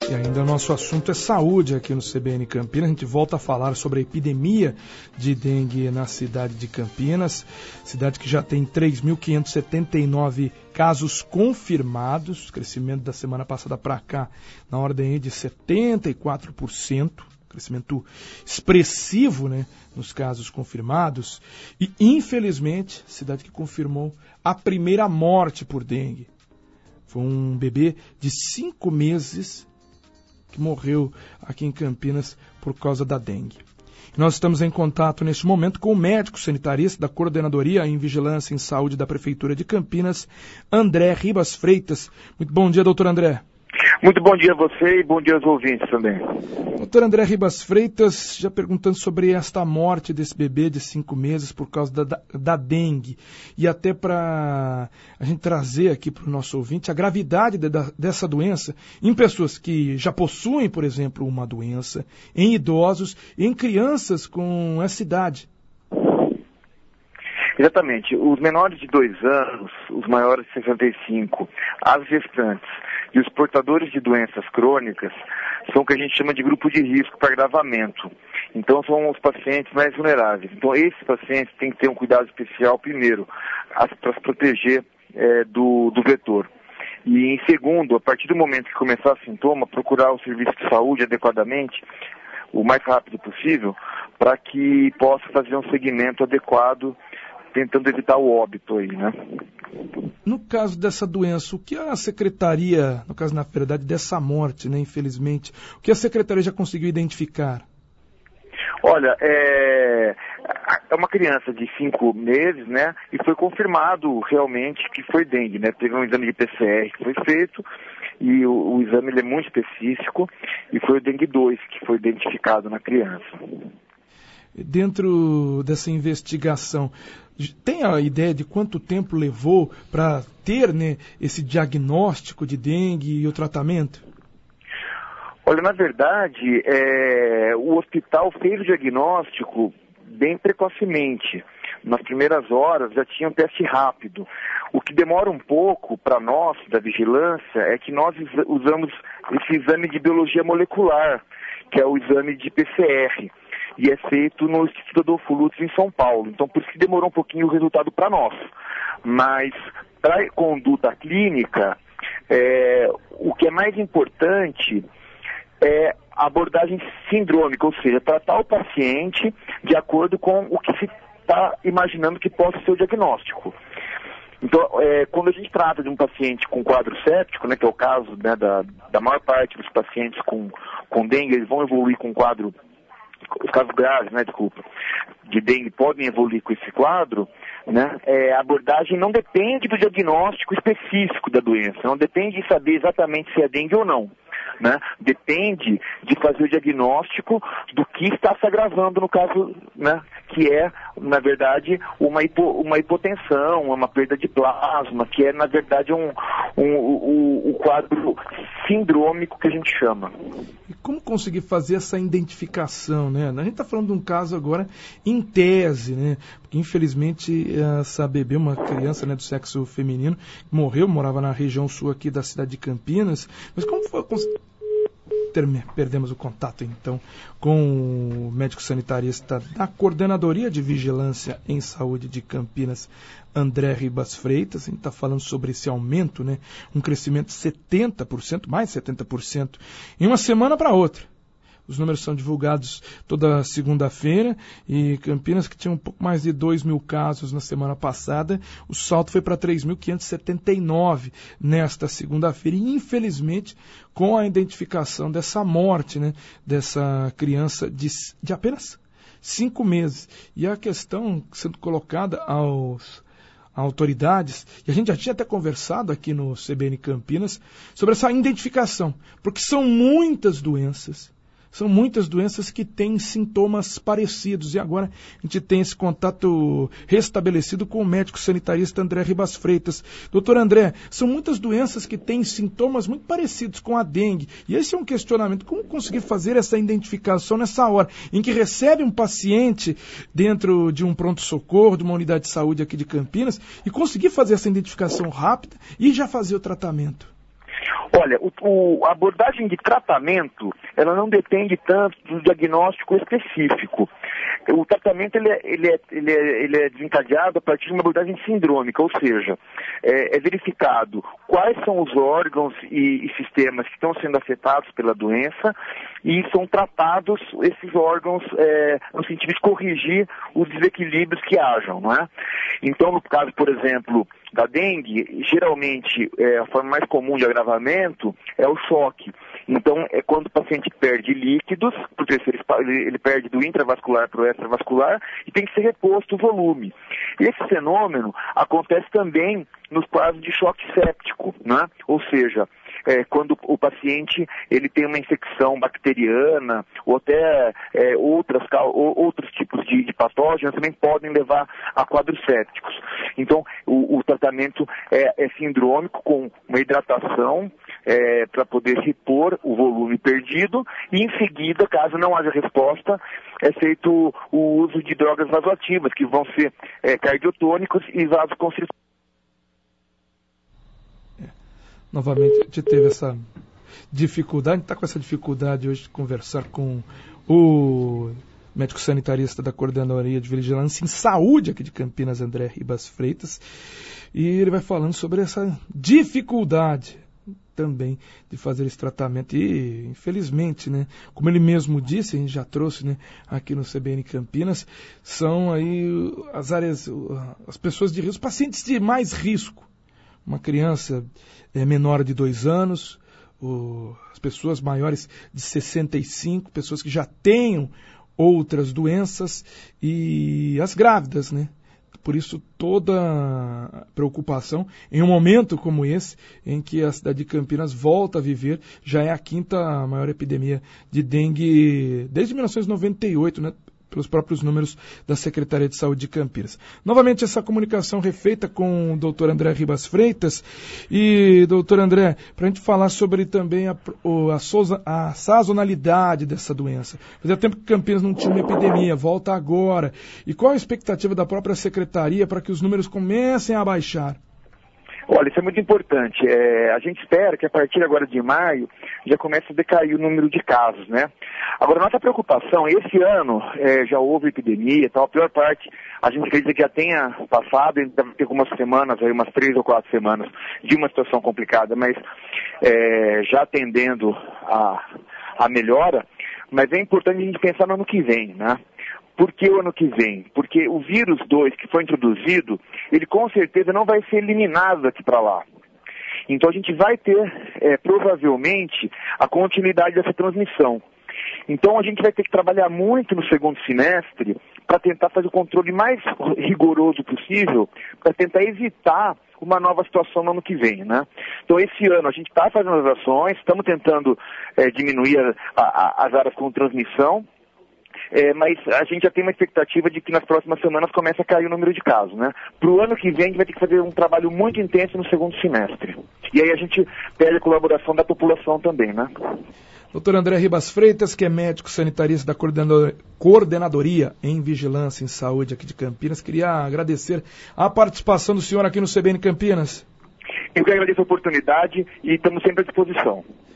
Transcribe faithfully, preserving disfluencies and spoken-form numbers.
E ainda o nosso assunto é saúde aqui no C B N Campinas. A gente volta a falar sobre a epidemia de dengue na cidade de Campinas, cidade que já tem três mil quinhentos e setenta e nove casos confirmados, crescimento da semana passada para cá na ordem de setenta e quatro por cento, crescimento expressivo, né, nos casos confirmados. E, infelizmente, cidade que confirmou a primeira morte por dengue. Foi um bebê de cinco meses que morreu aqui em Campinas por causa da dengue. Nós estamos em contato neste momento com o médico sanitarista da Coordenadoria em Vigilância em Saúde da Prefeitura de Campinas, André Ribas Freitas. Muito bom dia, doutor André. Muito bom dia a você e bom dia aos ouvintes também. Doutor André Ribas Freitas, já perguntando sobre esta morte desse bebê de cinco meses por causa da, da, da dengue. E até para a gente trazer aqui para o nosso ouvinte a gravidade de, da, dessa doença em pessoas que já possuem, por exemplo, uma doença, em idosos e em crianças com essa idade. Exatamente. Os menores de dois anos, os maiores de sessenta e cinco, as gestantes e os portadores de doenças crônicas são o que a gente chama de grupo de risco para agravamento. Então são os pacientes mais vulneráveis. Então esses pacientes têm que ter um cuidado especial, primeiro, para se proteger é, do, do vetor. E em segundo, a partir do momento que começar o sintoma, procurar o serviço de saúde adequadamente, o mais rápido possível, para que possa fazer um segmento adequado, tentando evitar o óbito aí, né? No caso dessa doença, o que a Secretaria, no caso, na verdade, dessa morte, né, infelizmente, o que a Secretaria já conseguiu identificar? Olha, é, é uma criança de cinco meses, né, e foi confirmado realmente que foi dengue, né? Teve um exame de P C R que foi feito, e o, o exame ele é muito específico, e foi o dengue dois que foi identificado na criança. Dentro dessa investigação, tem a ideia de quanto tempo levou para ter, né, esse diagnóstico de dengue e o tratamento? Olha, na verdade, é, o hospital fez o diagnóstico bem precocemente. Nas primeiras horas já tinha um teste rápido. O que demora um pouco para nós, da vigilância, é que nós usamos esse exame de biologia molecular, que é o exame de P C R. E é feito no Instituto Adolfo Lutz, em São Paulo. Então, por isso que demorou um pouquinho o resultado para nós. Mas, para a conduta clínica, é, o que é mais importante é a abordagem sindrômica, ou seja, tratar o paciente de acordo com o que se está imaginando que possa ser o diagnóstico. Então, é, quando a gente trata de um paciente com quadro séptico, né, que é o caso, né, da, da maior parte dos pacientes com, com dengue, eles vão evoluir com quadro. Os casos graves, né, desculpa, de dengue podem evoluir com esse quadro, né, é, a abordagem não depende do diagnóstico específico da doença, não depende de saber exatamente se é dengue ou não, né, depende de fazer o diagnóstico do que está se agravando no caso, né, que é, na verdade, uma, hipo, uma hipotensão, uma perda de plasma, que é, na verdade, um, um, um, um quadro sindrômico que a gente chama. E como conseguir fazer essa identificação, né? A gente está falando de um caso agora em tese, né? Porque, infelizmente, essa bebê, uma criança, né, do sexo feminino, morreu, morava na região sul aqui da cidade de Campinas. Mas como foi... Perdemos o contato, então, com o médico sanitarista da Coordenadoria de Vigilância em Saúde de Campinas, André Ribas Freitas. A gente está falando sobre esse aumento, né? Um crescimento de setenta por cento, mais de setenta por cento, em uma semana para outra. Os números são divulgados toda segunda-feira e Campinas, que tinha um pouco mais de dois mil casos na semana passada, o salto foi para três mil quinhentos e setenta e nove nesta segunda-feira e, infelizmente, com a identificação dessa morte, né, dessa criança de, de apenas cinco meses. E a questão sendo colocada aos autoridades, e a gente já tinha até conversado aqui no C B N Campinas sobre essa identificação, porque são muitas doenças, São muitas doenças que têm sintomas parecidos. E agora a gente tem esse contato restabelecido com o médico sanitarista André Ribas Freitas. Doutor André, são muitas doenças que têm sintomas muito parecidos com a dengue. E esse é um questionamento. Como conseguir fazer essa identificação nessa hora em que recebe um paciente dentro de um pronto-socorro, de uma unidade de saúde aqui de Campinas, e conseguir fazer essa identificação rápida e já fazer o tratamento? Olha, o, o, a abordagem de tratamento, ela não depende tanto do diagnóstico específico. O tratamento ele é, ele é, ele é, ele é desencadeado a partir de uma abordagem sindrômica, ou seja, é, é verificado quais são os órgãos e, e sistemas que estão sendo afetados pela doença e são tratados esses órgãos é, no sentido de corrigir os desequilíbrios que hajam, não é? Então, no caso, por exemplo, da dengue, geralmente é, a forma mais comum de agravamento é o choque. Então, é quando o paciente perde líquidos, porque ele, ele perde do intravascular para o extravascular e tem que ser reposto o volume. Esse fenômeno acontece também nos casos de choque séptico, né? Ou seja, é, quando o paciente ele tem uma infecção bacteriana ou até é, outras, ou, outros tipos de, de patógenos também podem levar a quadros sépticos. Então, o, o tratamento é, é sindrômico com uma hidratação é, para poder repor o volume perdido e em seguida, caso não haja resposta, é feito o uso de drogas vasoativas, que vão ser é, cardiotônicos e vasoconstritores. Novamente, a gente teve essa dificuldade, está com essa dificuldade hoje de conversar com o médico sanitarista da Coordenadoria de Vigilância em Saúde aqui de Campinas, André Ribas Freitas, e ele vai falando sobre essa dificuldade também de fazer esse tratamento e, infelizmente, né, como ele mesmo disse, a gente já trouxe, né, aqui no C B N Campinas, são aí as áreas, as pessoas de risco, pacientes de mais risco. Uma criança é, menor de dois anos, o, as pessoas maiores de sessenta e cinco, pessoas que já tenham outras doenças e as grávidas, né? Por isso toda preocupação em um momento como esse, em que a cidade de Campinas volta a viver, já é a quinta maior epidemia de dengue desde mil novecentos e noventa e oito, né? Pelos próprios números da Secretaria de Saúde de Campinas. Novamente, essa comunicação refeita com o doutor André Ribas Freitas. E, doutor André, para a gente falar sobre também a, a, a sazonalidade dessa doença. Fazia tempo que Campinas não tinha uma epidemia, volta agora. E qual a expectativa da própria Secretaria para que os números comecem a baixar? Olha, isso é muito importante. É, a gente espera que a partir agora de maio já comece a decair o número de casos, né? Agora, nossa preocupação, esse ano é, já houve epidemia e tal, a pior parte, a gente acredita que já tenha passado, ainda deve ter algumas semanas, aí, umas três ou quatro semanas, de uma situação complicada, mas é, já tendendo a, a melhora, mas é importante a gente pensar no ano que vem, né? Por que o ano que vem? Porque o vírus dois que foi introduzido, ele com certeza não vai ser eliminado daqui para lá. Então a gente vai ter, é, provavelmente, a continuidade dessa transmissão. Então a gente vai ter que trabalhar muito no segundo semestre para tentar fazer o controle mais rigoroso possível, para tentar evitar uma nova situação no ano que vem, né? Então esse ano a gente está fazendo as ações, estamos tentando é, diminuir a, a, as áreas com transmissão, É, mas a gente já tem uma expectativa de que nas próximas semanas comece a cair o número de casos, né? Para o ano que vem a gente vai ter que fazer um trabalho muito intenso no segundo semestre. E aí a gente pede a colaboração da população também, né? doutor André Ribas Freitas, que é médico sanitarista da Coordenadoria em Vigilância em Saúde aqui de Campinas, queria agradecer a participação do senhor aqui no C B N Campinas. Eu que agradeço a oportunidade e estamos sempre à disposição.